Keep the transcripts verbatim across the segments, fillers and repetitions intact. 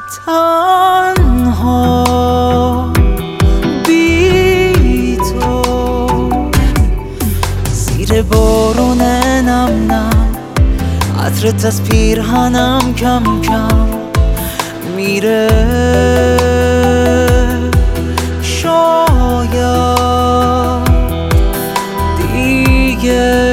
تنها بی تو زیر بارون نم نم عطرت از پیرهنم کم کم میره. شاید دیگه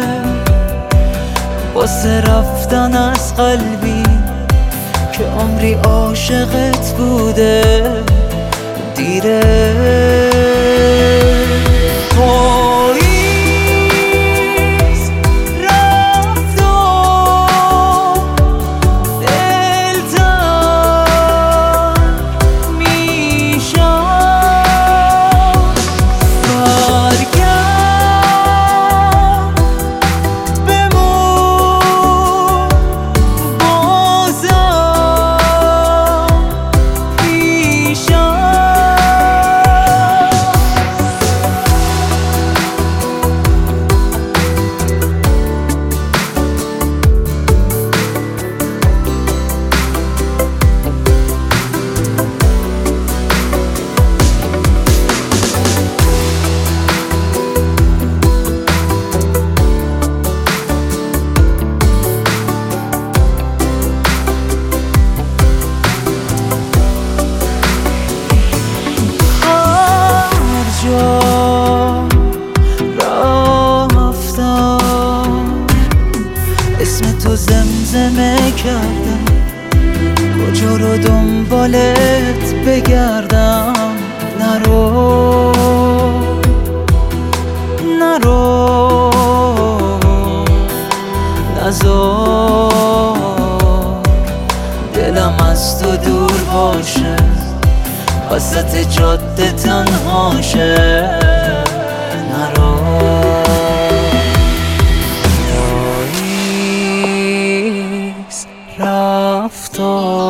واسه رفتن از قلبی که عمری عاشقت بوده دیره. اسم تو زمزمه کردم کجا رو دنبالت بگردم. نرو نرو نذار دلم از تو دور باشه وسط جاده تنهاشه. نرو رفتار